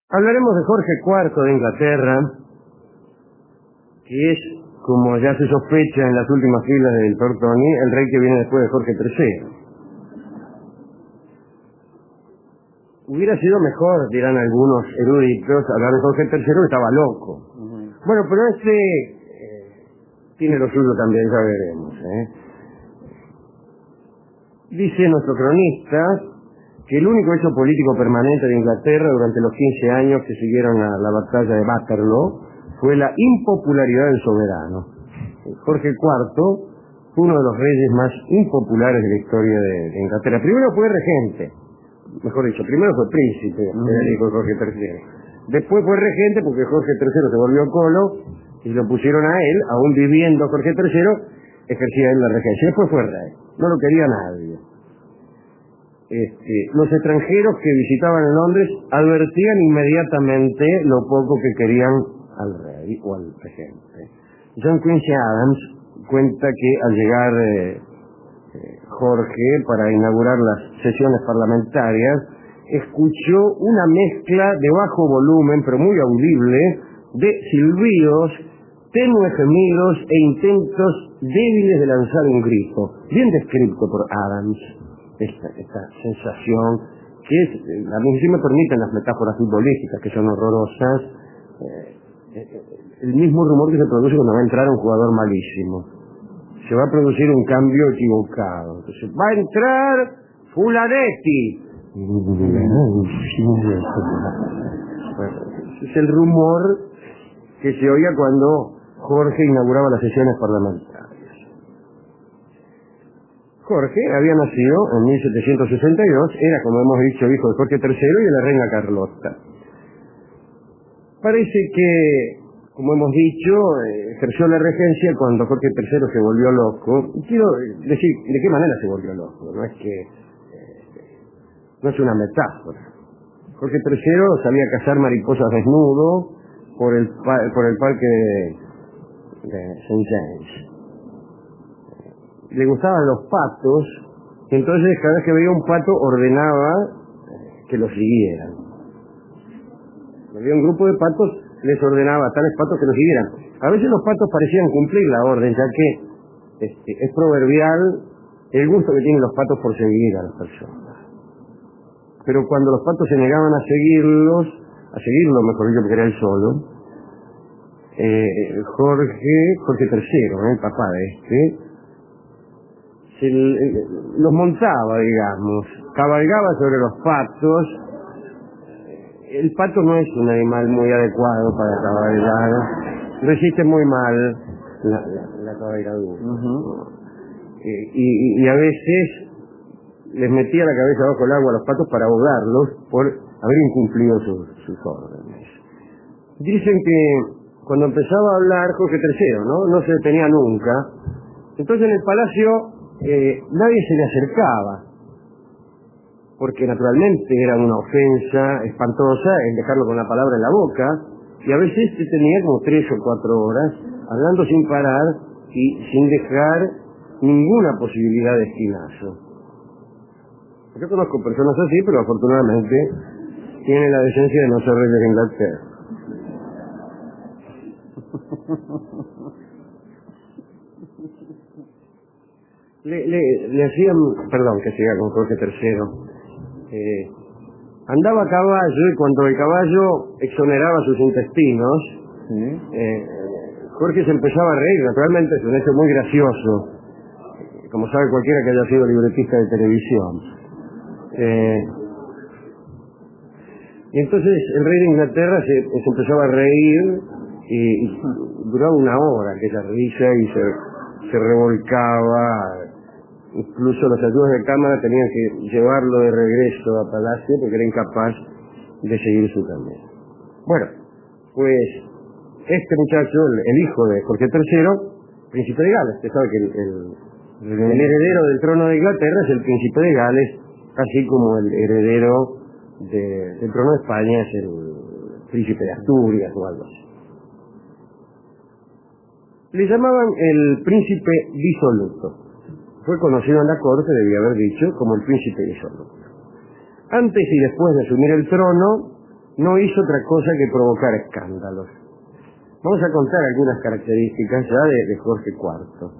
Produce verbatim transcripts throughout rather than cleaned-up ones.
Hablaremos de Jorge cuarto de Inglaterra, que es, como ya se sospecha en las últimas filas del Tortoni, el rey que viene después de Jorge tercero. Hubiera sido mejor, dirán algunos eruditos, hablar de Jorge tercero, que estaba loco. Uh-huh. Bueno, pero este eh, tiene lo suyo también, ya veremos. ¿eh? Dice nuestro cronista que el único hecho político permanente de Inglaterra durante los quince años que siguieron a la batalla de Waterloo fue la impopularidad del soberano. Jorge cuarto fue uno de los reyes más impopulares de la historia de, de Inglaterra. Primero fue regente. Mejor dicho, primero fue príncipe, era el hijo de Jorge tercero. Después fue regente porque Jorge tercero se volvió colo y lo pusieron a él, aún viviendo Jorge tercero, ejercía él la regencia. Después fue rey, no lo quería nadie. Este, los extranjeros que visitaban en Londres advertían inmediatamente lo poco que querían al rey o al regente. John Quincy Adams cuenta que al llegar eh, Jorge para inaugurar las sesiones parlamentarias escuchó una mezcla de bajo volumen pero muy audible de silbidos, tenues gemidos e intentos débiles de lanzar un grito, bien descrito por Adams. Esta, esta sensación que es, a mí sí me permiten las metáforas futbolísticas que son horrorosas, eh, el mismo rumor que se produce cuando va a entrar un jugador malísimo. Se va a producir un cambio equivocado. Entonces, va a entrar Fulanetti. Es el rumor que se oía cuando Jorge inauguraba las sesiones parlamentarias. Jorge había nacido en mil setecientos sesenta y dos, era, como hemos dicho, hijo de Jorge tercero y de la reina Carlota. Parece que, como hemos dicho, ejerció la regencia cuando Jorge tercero se volvió loco. Y quiero decir de qué manera se volvió loco, no es que eh, no es una metáfora. Jorge tercero salía a cazar mariposas desnudo por el por el parque de, de Saint James. Le gustaban los patos, y entonces cada vez que veía un pato ordenaba que lo siguieran. Había un grupo de patos, les ordenaba a tales patos que lo siguieran. A veces los patos parecían cumplir la orden, ya que este, es proverbial el gusto que tienen los patos por seguir a las personas. Pero cuando los patos se negaban a seguirlos, a seguirlo, mejor dicho, porque era él solo, eh, Jorge, Jorge tercero, ¿eh? el papá de este, se los montaba, digamos, cabalgaba sobre los patos. El pato no es un animal muy adecuado para cabalgar, resiste muy mal la, la, la cabalgadura. Uh-huh. eh, y, y a veces les metía la cabeza bajo el agua a los patos para ahogarlos por haber incumplido sus, sus órdenes. Dicen que cuando empezaba a hablar Jorge tercero, ¿no? no se detenía nunca. Entonces en el palacio Eh, nadie se le acercaba, porque naturalmente era una ofensa espantosa el dejarlo con la palabra en la boca, y a veces se tenía como tres o cuatro horas hablando sin parar y sin dejar ninguna posibilidad de esquinazo. Yo conozco personas así, pero afortunadamente tienen la decencia de no ser reyes de Inglaterra. Le, le, le hacían, perdón que siga con Jorge tercero, eh, andaba a caballo y cuando el caballo exoneraba sus intestinos, ¿sí? eh, Jorge se empezaba a reír, naturalmente es un hecho muy gracioso, como sabe cualquiera que haya sido libretista de televisión. Eh, y entonces el rey de Inglaterra se, se empezaba a reír y, y duraba una hora aquella risa y se, se revolcaba. Incluso los ayudas de cámara tenían que llevarlo de regreso a Palacio porque era incapaz de seguir su camino. Bueno, pues este muchacho, el, el hijo de Jorge tercero, príncipe de Gales, usted sabe que el, el, el heredero del trono de Inglaterra es el príncipe de Gales, así como el heredero de, del trono de España es el príncipe de Asturias o algo así. Le llamaban el príncipe disoluto. Fue conocido en la corte, debía haber dicho, como el príncipe disoluto. Antes y después de asumir el trono, no hizo otra cosa que provocar escándalos. Vamos a contar algunas características ya de, de Jorge cuarto.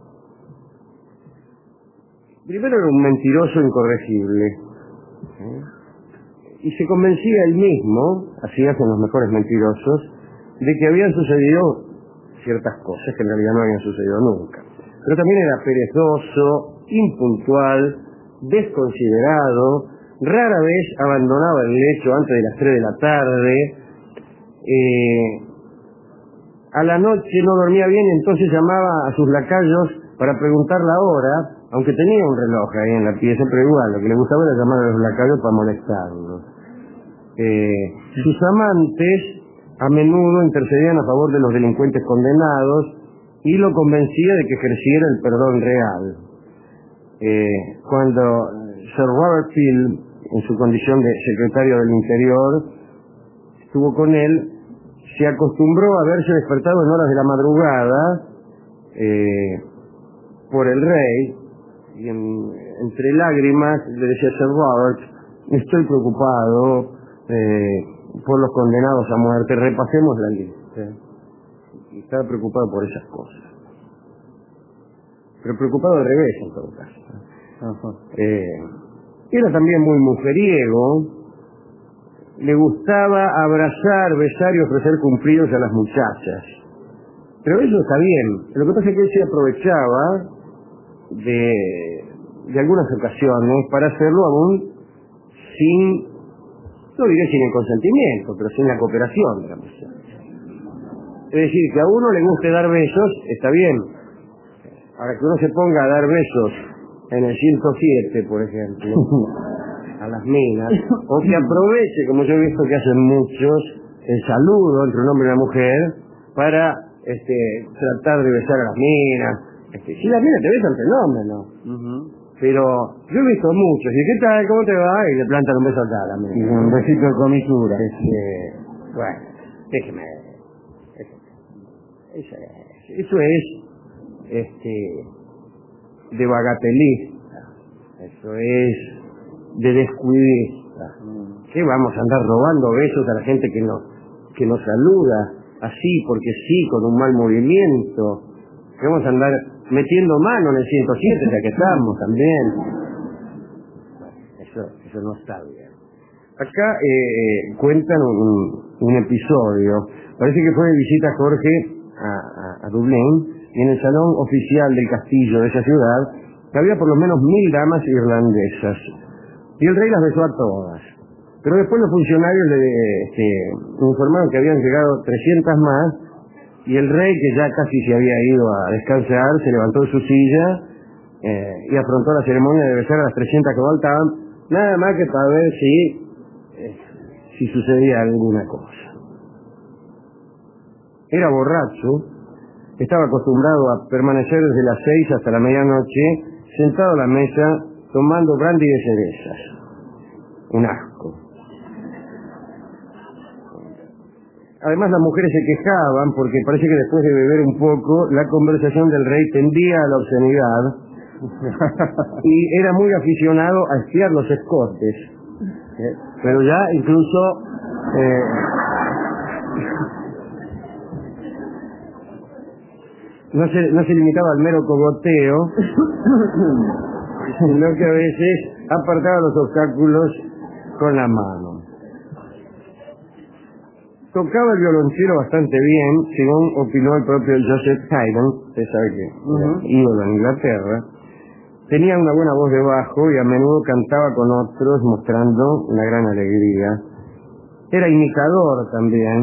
Primero, era un mentiroso incorregible, ¿eh? Y se convencía él mismo, así hacen los mejores mentirosos, de que habían sucedido ciertas cosas que en realidad no habían sucedido nunca. Pero también era perezoso, impuntual, desconsiderado, rara vez abandonaba el lecho antes de las tres de la tarde, eh, a la noche no dormía bien y entonces llamaba a sus lacayos para preguntar la hora, aunque tenía un reloj ahí en la pieza, pero igual, lo que le gustaba era llamar a los lacayos para molestarlos. Eh, sus amantes a menudo intercedían a favor de los delincuentes condenados y lo convencía de que ejerciera el perdón real. Eh, cuando Sir Robert Peel, en su condición de secretario del Interior, estuvo con él, se acostumbró a verse despertado en horas de la madrugada eh, por el rey, y en, entre lágrimas le decía a Sir Robert: estoy preocupado eh, por los condenados a muerte, repasemos la lista. Y estaba preocupado por esas cosas, pero preocupado al revés en todo caso. Eh, era también muy mujeriego, le gustaba abrazar, besar y ofrecer cumplidos a las muchachas, pero eso está bien. Lo que pasa es que él se aprovechaba de, de algunas ocasiones para hacerlo aún sin, no diré sin el consentimiento, pero sin la cooperación de la muchacha. Es decir, que a uno le guste dar besos, está bien. Ahora, que uno se ponga a dar besos en el ciento siete, por ejemplo, a las minas, o que aproveche, como yo he visto que hacen muchos, el saludo entre un hombre y una mujer para este, tratar de besar a las minas. Este, si las minas te besan, fenómeno. Uh-huh. Pero yo he visto muchos, y ¿qué tal? ¿Cómo te va? Y le plantan un beso acá a la mina. Un besito de comisura. Este, bueno, déjeme. Eso es, eso es este, de bagatelista, eso es de descuidista. ¿Qué vamos a andar robando besos a la gente que nos, que nos saluda así, porque sí, con un mal movimiento? ¿Qué vamos a andar metiendo mano en el ciento siete, ya que estamos también? Eso, eso no está bien. Acá eh, cuentan un, un episodio, parece que fue de visita Jorge a, a, a Dublín, y en el salón oficial del castillo de esa ciudad había por lo menos mil damas irlandesas, y el rey las besó a todas. Pero después los funcionarios le este, informaron que habían llegado trescientas más, y el rey, que ya casi se había ido a descansar, se levantó de su silla eh, y afrontó la ceremonia de besar a las trescientas que faltaban, nada más que para ver si, eh, si sucedía alguna cosa. Era borracho, estaba acostumbrado a permanecer desde las seis hasta la medianoche sentado a la mesa tomando brandy de cerezas. Un asco. Además, las mujeres se quejaban porque parece que después de beber un poco la conversación del rey tendía a la obscenidad y era muy aficionado a espiar los escotes. ¿Eh? Pero ya incluso eh, no se, no se limitaba al mero cogoteo, sino que a veces apartaba los obstáculos con la mano. Tocaba el violonchelo bastante bien, según opinó el propio Joseph Haydn, usted sabe que uh-huh. era ídolo en Inglaterra. Tenía una buena voz de bajo y a menudo cantaba con otros mostrando una gran alegría. Era imitador también.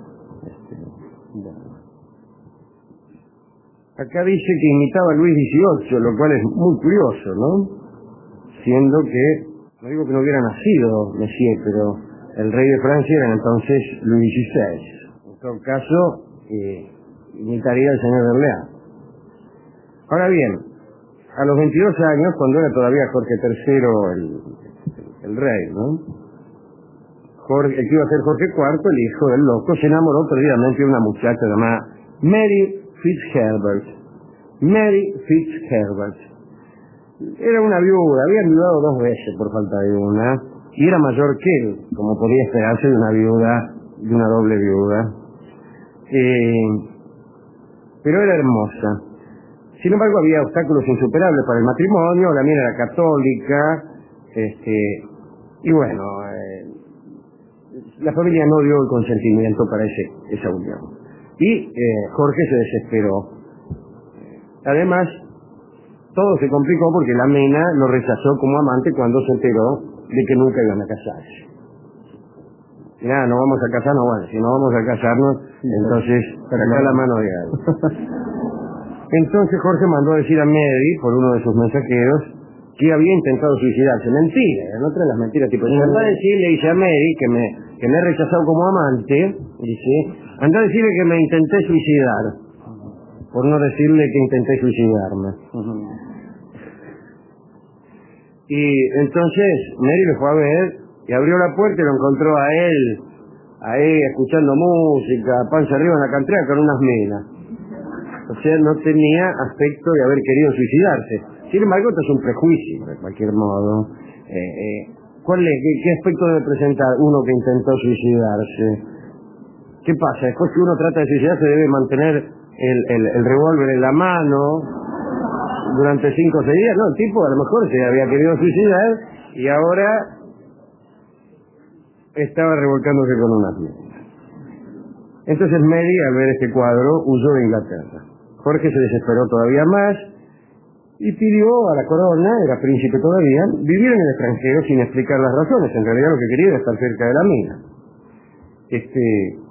Acá dice que imitaba a Luis dieciocho, lo cual es muy curioso, ¿no? Siendo que, no digo que no hubiera nacido Messier, pero el rey de Francia era entonces Luis dieciséis. En todo caso, eh, imitaría al señor de Orleans. Ahora bien, a los veintidós años, cuando era todavía Jorge tercero el, el rey, ¿no? Jorge, el que iba a ser Jorge cuarto, el hijo del loco, se enamoró perdidamente de una muchacha llamada Mary Fitzherbert. Mary Fitzherbert. Era una viuda, había enviudado dos veces por falta de una, y era mayor que él, como podía esperarse de una viuda, de una doble viuda. Eh, pero era hermosa. Sin embargo, había obstáculos insuperables para el matrimonio. La mía era católica, este, y bueno, eh, la familia no dio el consentimiento para ese, esa unión. Y eh, Jorge se desesperó. Además, todo se complicó porque la Mena lo rechazó como amante cuando se enteró de que nunca iban a casarse. Nada, no vamos a casarnos, bueno, si no vamos a casarnos, entonces saca la mano de algo. Entonces Jorge mandó a decir a Mary, por uno de sus mensajeros, que había intentado suicidarse. Mentira, eran otras las mentiras, tipo, si anda a decirle, dice a Mary, que me, que me he rechazado como amante, dice, anda a decirle que me intenté suicidar, por no decirle que intenté suicidarme. Uh-huh. Y entonces Mary lo fue a ver y abrió la puerta y lo encontró a él, ahí escuchando música, panza arriba en la cantina con unas menas. O sea, no tenía aspecto de haber querido suicidarse. Sin embargo, esto es un prejuicio, de cualquier modo. Eh, eh, ¿cuál es, qué, ¿Qué aspecto debe presentar uno que intentó suicidarse? ¿Qué pasa? Después que uno trata de suicidarse debe mantener el, el, el revólver en la mano durante cinco o seis días. No, el tipo a lo mejor se había querido suicidar y ahora estaba revolcándose con unas menas. Entonces Mary, al ver este cuadro, huyó de Inglaterra. Jorge se desesperó todavía más y pidió a la corona, era príncipe todavía, vivir en el extranjero sin explicar las razones. En realidad lo que quería era estar cerca de la mina. Este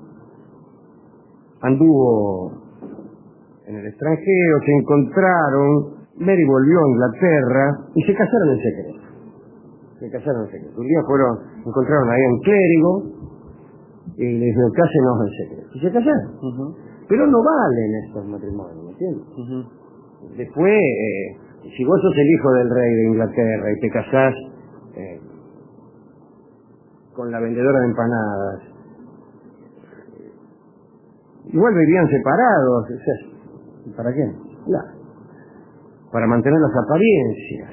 anduvo en el extranjero, se encontraron, Mary volvió a Inglaterra y se casaron en secreto. Se casaron en secreto. Un día fueron, encontraron ahí a un clérigo y le dijeron, cásenos en secreto. Y se casaron. Uh-huh. Pero no valen estos matrimonios, ¿me entiendes? Uh-huh. Después, eh, si vos sos el hijo del rey de Inglaterra y te casás eh, con la vendedora de empanadas, igual vivían separados. O sea, ¿para qué? Claro. Para mantener las apariencias.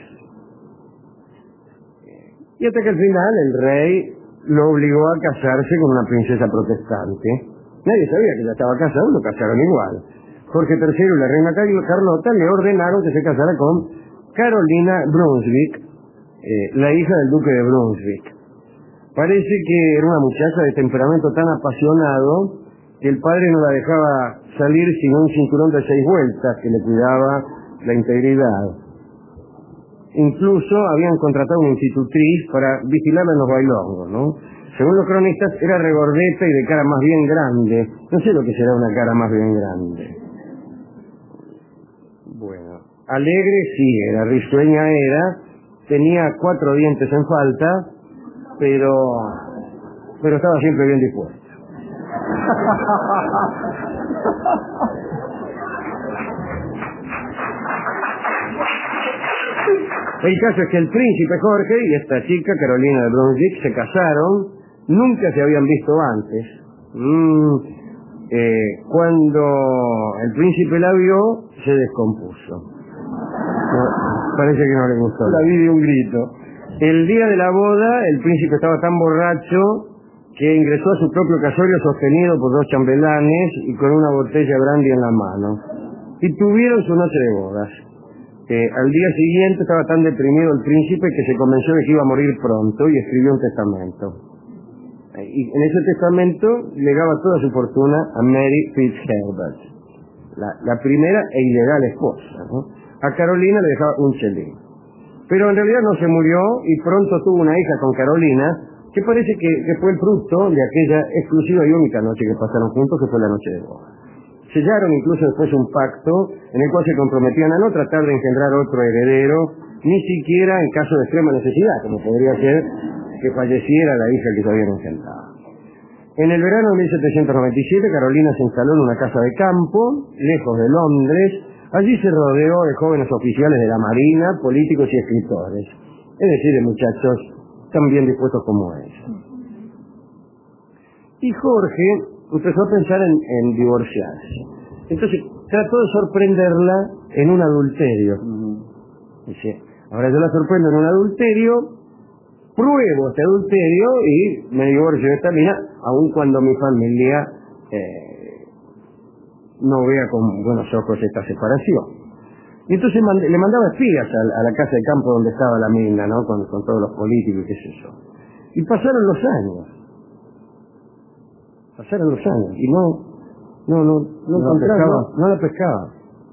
Y hasta que al final el rey lo obligó a casarse con una princesa protestante. Nadie sabía que ya estaba casado, lo casaron igual. Jorge tercero y la reina Carlota le ordenaron que se casara con Carolina Brunswick, eh, la hija del duque de Brunswick. Parece que era una muchacha de temperamento tan apasionado que el padre no la dejaba salir sin un cinturón de seis vueltas que le cuidaba la integridad. Incluso habían contratado una institutriz para vigilarla en los bailongos, ¿no? Según los cronistas, era regordeta y de cara más bien grande. No sé lo que será una cara más bien grande. Bueno, alegre sí era, risueña era, tenía cuatro dientes en falta, pero, pero estaba siempre bien dispuesta. El caso es que el príncipe Jorge y esta chica, Carolina de Brunswick, se casaron, nunca se habían visto antes. Mm, eh, cuando el príncipe la vio, se descompuso. No, parece que no le gustó. La vi de un grito. El día de la boda, el príncipe estaba tan borracho que ingresó a su propio casorio sostenido por dos chambelanes y con una botella brandy en la mano. Y tuvieron su noche de bodas. Eh, al día siguiente estaba tan deprimido el príncipe que se convenció de que iba a morir pronto y escribió un testamento. Eh, y en ese testamento legaba toda su fortuna a Mary Fitzherbert, la, la primera e ilegal esposa, ¿no? A Carolina le dejaba un chelín. Pero en realidad no se murió y pronto tuvo una hija con Carolina que parece que, que fue el fruto de aquella exclusiva y única noche que pasaron juntos, que fue la noche de boda. Sellaron incluso después un pacto en el cual se comprometían a no tratar de engendrar otro heredero, ni siquiera en caso de extrema necesidad, como podría ser que falleciera la hija que se habían engendrado. En el verano de mil setecientos noventa y siete, Carolina se instaló en una casa de campo, lejos de Londres. Allí se rodeó de jóvenes oficiales de la Marina, políticos y escritores, es decir, de muchachos tan bien dispuestos como ella. Y Jorge empezó a pensar en, en divorciarse. Entonces trató de sorprenderla en un adulterio. Uh-huh. Dice, ahora yo la sorprendo en un adulterio pruebo este adulterio y me divorcio de esta mina, aun cuando mi familia eh, no vea con buenos ojos esta separación. Y entonces mand le mandaba espías a, a la casa de campo donde estaba la mina, ¿no? Con, con todos los políticos y qué sé yo. Y pasaron los años. Pasaron los años y no, no, no, no, no, pescaba. no, no la pescaba.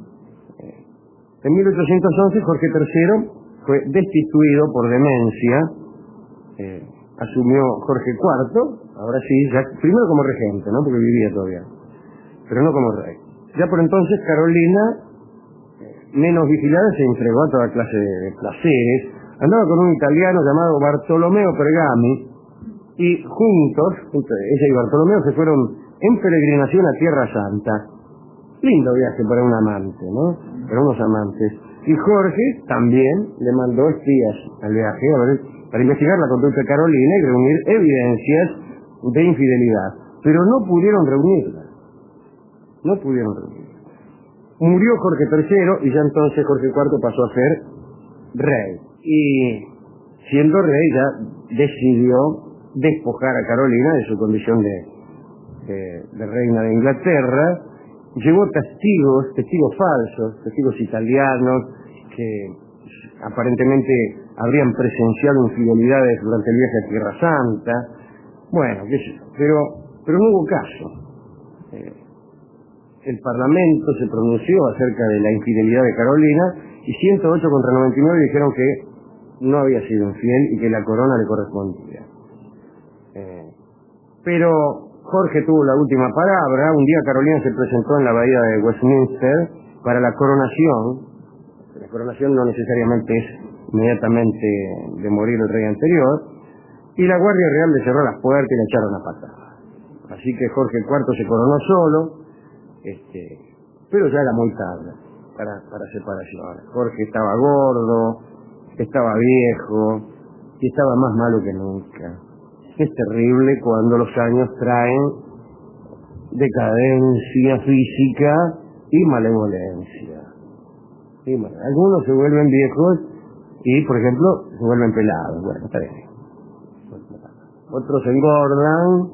En mil ochocientos once Jorge tercero fue destituido por demencia, eh, asumió Jorge cuarto, ahora sí, ya, primero como regente, ¿no? Porque vivía todavía, pero no como rey. Ya por entonces Carolina, menos vigilada, se entregó a toda clase de placeres, andaba con un italiano llamado Bartolomeo Pergami, y juntos, ella y Bartolomeo se fueron en peregrinación a Tierra Santa. Lindo viaje para un amante, ¿no? Para unos amantes. Y Jorge también le mandó espías al viaje a ver, para investigar la conducta de Carolina y reunir evidencias de infidelidad. Pero no pudieron reunirla. No pudieron reunirla. Murió Jorge tercero y ya entonces Jorge cuarto pasó a ser rey. Y siendo rey ya decidió despojar a Carolina de su condición de, de, de reina de Inglaterra. Llevó testigos, testigos falsos, testigos italianos que aparentemente habrían presenciado infidelidades durante el viaje a Tierra Santa. Bueno, qué sé yo, pero, pero no hubo caso. Eh, el Parlamento se pronunció acerca de la infidelidad de Carolina y ciento ocho contra noventa y nueve dijeron que no había sido infiel y que la corona le correspondía. Eh, pero Jorge tuvo la última palabra. Un día Carolina se presentó en la bahía de Westminster para la coronación. La coronación no necesariamente es inmediatamente de morir el rey anterior. Y la Guardia Real le cerró las puertas y le echaron a patada. Así que Jorge cuarto se coronó solo, este, pero ya era muy tarde para, para separación. Jorge estaba gordo, estaba viejo y estaba más malo que nunca. Es terrible cuando los años traen decadencia física y malevolencia. Y mal, algunos se vuelven viejos y, por ejemplo, se vuelven pelados. Bueno, está bien. Otros engordan,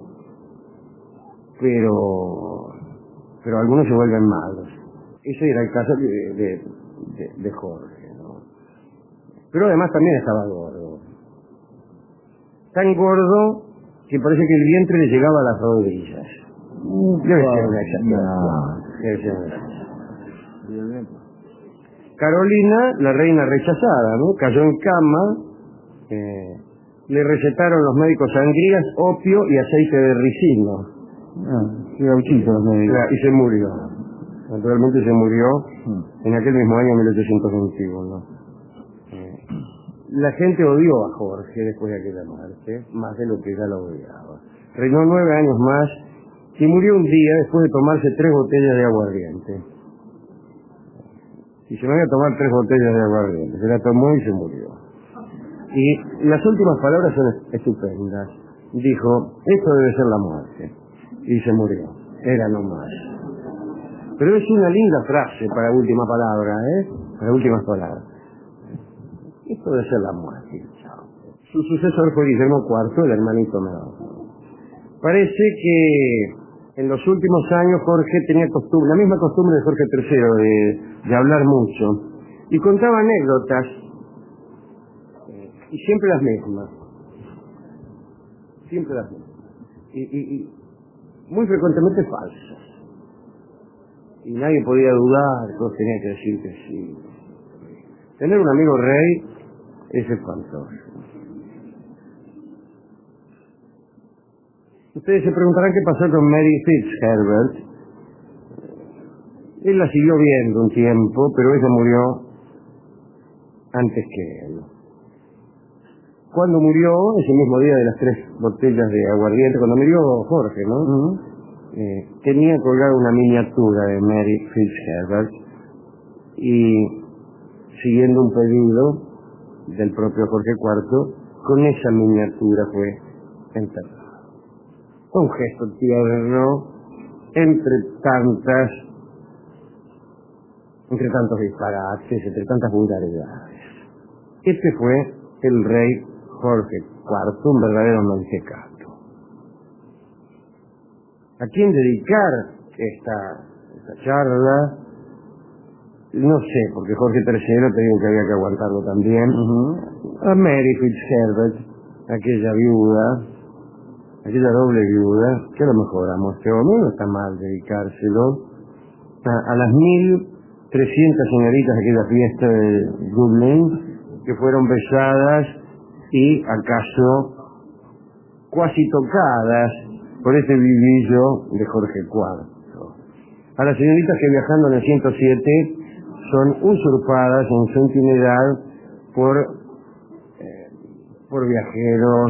pero, pero algunos se vuelven malos. Ese era el caso de, de, de, de Jorge, ¿no? Pero además también estaba gordo. Tan gordo que parece que el vientre le llegaba a las rodillas. Debe ser una exageración. Debe ser una exageración. Carolina, la reina rechazada, ¿no? Cayó en cama, eh, le recetaron los médicos sangrías, opio y aceite de ricino. Ah, y gauchito los médicos. Y se murió. Naturalmente se murió en aquel mismo año, mil ochocientos veintiuno. La gente odió a Jorge después de aquella muerte, más de lo que ya lo odiaba. Reinó nueve años más y murió un día después de tomarse tres botellas de aguardiente. Y se me iba a tomar tres botellas de aguardiente. Se la tomó y se murió. Y las últimas palabras son estupendas. Dijo, esto debe ser la muerte. Y se murió. Era nomás. Pero es una linda frase para última palabra, ¿eh? Para últimas palabras. Esto debe ser la muerte. Su sucesor fue Guillermo cuarto, el hermanito menor. Parece que en los últimos años Jorge tenía costumbre, la misma costumbre de Jorge tercero, de, de hablar mucho. Y contaba anécdotas, y siempre las mismas. Siempre las mismas. Y, y, y muy frecuentemente falsas. Y nadie podía dudar, todos tenían que decir que sí. Tener un amigo rey es espantoso. Ustedes se preguntarán qué pasó con Mary Fitzherbert. Él la siguió viendo un tiempo, pero ella murió antes que él. Cuando murió, ese mismo día de las tres botellas de aguardiente, cuando murió Jorge, ¿no? Uh-huh. eh, tenía colgada una miniatura de Mary Fitzherbert y, siguiendo un pedido del propio Jorge cuarto, con esa miniatura fue enterrado. Un gesto tierno entre tantas, entre tantos disparates, entre tantas vulgaridades. Este fue el rey Jorge cuarto, un verdadero mentecato. ¿A quién dedicar esta, esta charla? No sé, porque Jorge tercero te digo que había que aguantarlo también. Uh-huh. A Mary Fitzherbert, aquella viuda, aquella doble viuda, que a lo mejor a Mosqueomé no está mal dedicárselo. A, a las mil trescientas señoritas de aquella fiesta de Dublín, que fueron besadas y acaso cuasi tocadas por este vivillo de Jorge cuarto. A las señoritas que viajando en el ciento siete son usurpadas en su intimidad por, eh, por viajeros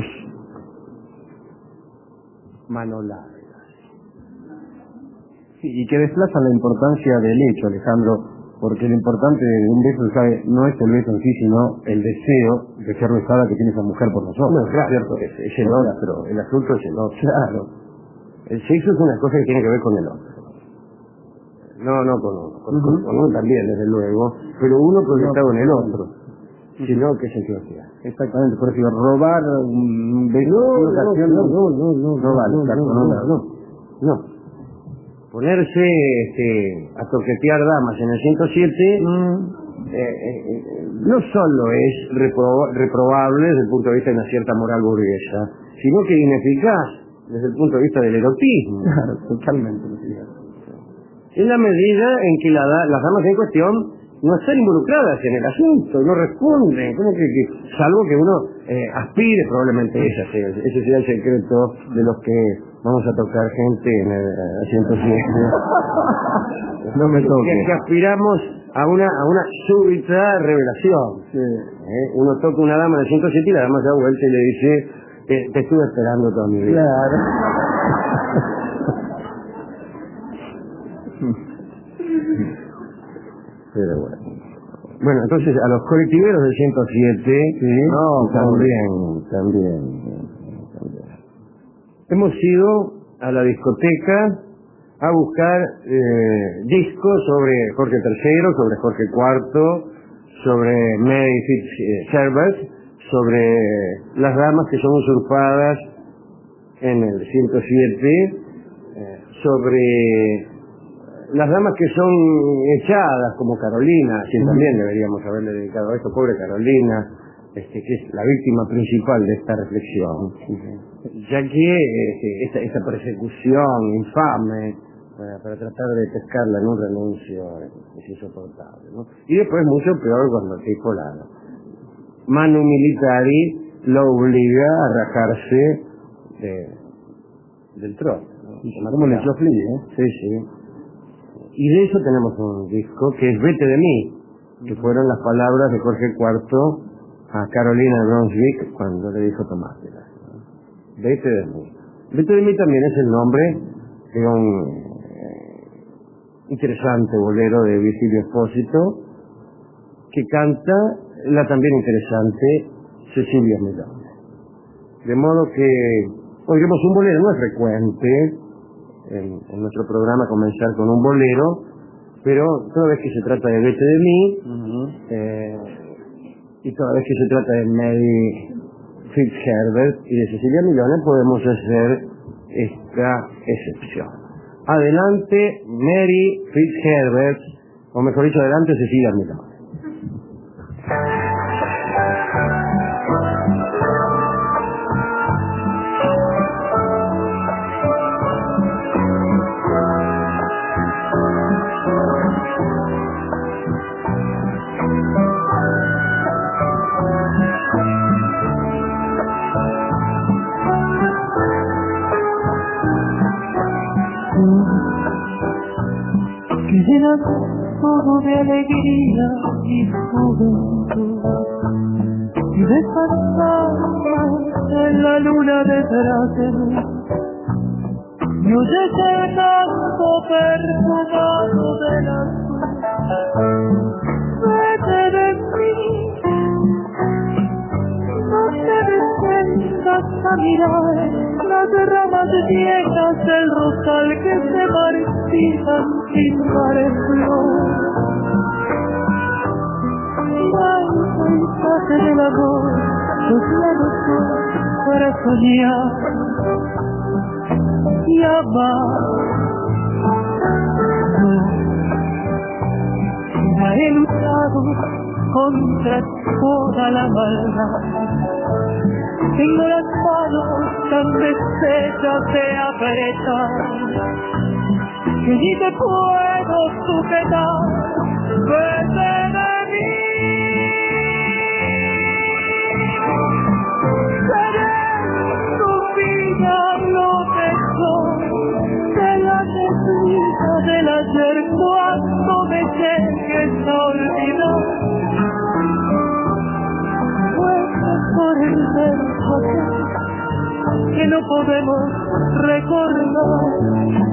mano largas. Sí, y que desplazan la importancia del hecho, Alejandro, porque lo importante de un beso, ¿sabe? No es el beso en sí, sino el deseo de ser besada que tiene esa mujer por nosotros. No, claro, ¿cierto? Es, es el otro, el asunto es el otro. Claro. El sexo es una cosa que tiene que ver con el otro. No, no con uno, con, uh-huh. con uno también, desde luego, pero uno proyectado no, en el otro, uh-huh. si no, ¿qué sentido tiene? Exactamente, por ejemplo, robar un beso, no, una ocasión, no, no, no, no, no vale, no, no, no, no, no. Ponerse este, a toquetear damas en el ciento siete mm. eh, eh, no solo es repro- reprobable desde el punto de vista de una cierta moral burguesa, sino que ineficaz desde el punto de vista del erotismo. Claro, totalmente. En la medida en que la, las damas en cuestión no están involucradas en el asunto, no responden, como que, que salvo que uno eh, aspire, probablemente ese sea, ese sea el secreto de los que vamos a tocar gente en el ciento siete. No me toque. Que, que aspiramos a una a una súbita revelación. Sí. ¿Eh? Uno toca una dama en el ciento siete y la dama se da vuelta y le dice, te, te estuve esperando toda mi vida. Claro. Pero bueno. Bueno, entonces a los colectiveros del ciento siete, sí, no, también, también, también. Hemos ido a la discoteca a buscar eh, discos sobre Jorge tercero, sobre Jorge cuarto, sobre Mary Fitzherbert, sobre las damas que son usurpadas en el ciento siete, eh, sobre las damas que son echadas, como Carolina, a quien también deberíamos haberle dedicado a esto, pobre Carolina, este, que es la víctima principal de esta reflexión, ya que este, esta, esta persecución infame para, para tratar de pescarla en un renuncio es insoportable, ¿no? Y después mucho peor cuando el tipo la manu militari lo obliga a rajarse de, del trono, ¿no? Como le echó Flea, ¿eh? Sí, sí. Y de eso tenemos un disco que es Vete de mí, que fueron las palabras de Jorge cuarto a Carolina de Brunswick cuando le dijo tomátela. Vete de mí. Vete de mí también es el nombre de un eh, interesante bolero de Virgilio Espósito que canta la también interesante Cecilia Milone. De modo que oiremos un bolero, no es frecuente En, en nuestro programa comenzar con un bolero, pero toda vez que se trata de Vete de mí, uh-huh. eh, y toda vez que se trata de Mary Fitzherbert y de Cecilia Milone, podemos hacer esta excepción. Adelante Mary Fitzherbert, o mejor dicho, adelante Cecilia Milone. Que llenas todo de alegría y juventud, y de fantasmas en la luna detrás de mí, y oyes el canto perfumado del azul. Vete de mí, no te detengas a mirar las ramas viejas del rosal que se marchitan sin dar flor. Va el paisaje del amor los lados para soñar y amar. No, ya he luchado contra toda la maldad. Tengo las manos tan deshechas de apretar que ni te puedo sujetar. Vete de mí. Seré tu vida lo que soy, de la negrita del ayer cuando me llegues a olvidar. Por el verso que no podemos recordar.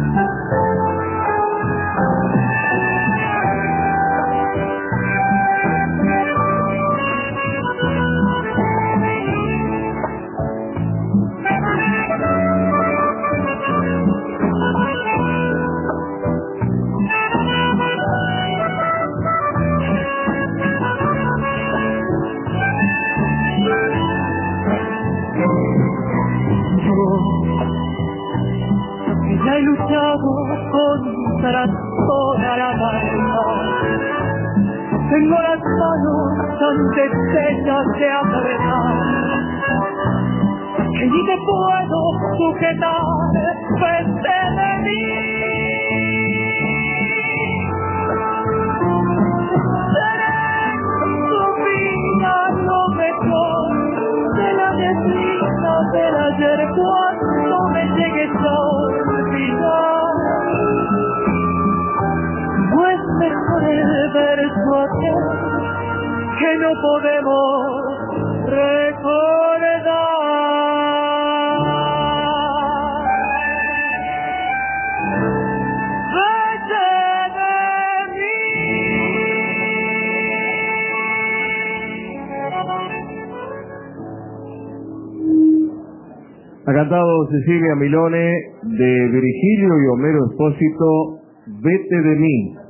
Ya he luchado contra toda la maldad. Tengo las manos tan deshechas de apretar que ni te puedo sujetar. Vete de mí. Seré tu vida lo mejor, de la neblina del ayer cuando me llegues a olvidar. No es mejor el verso aquel que no podemos recordar. Vete de mí. Ha cantado Cecilia Milone de Virgilio y Homero Espósito, Vete de mí.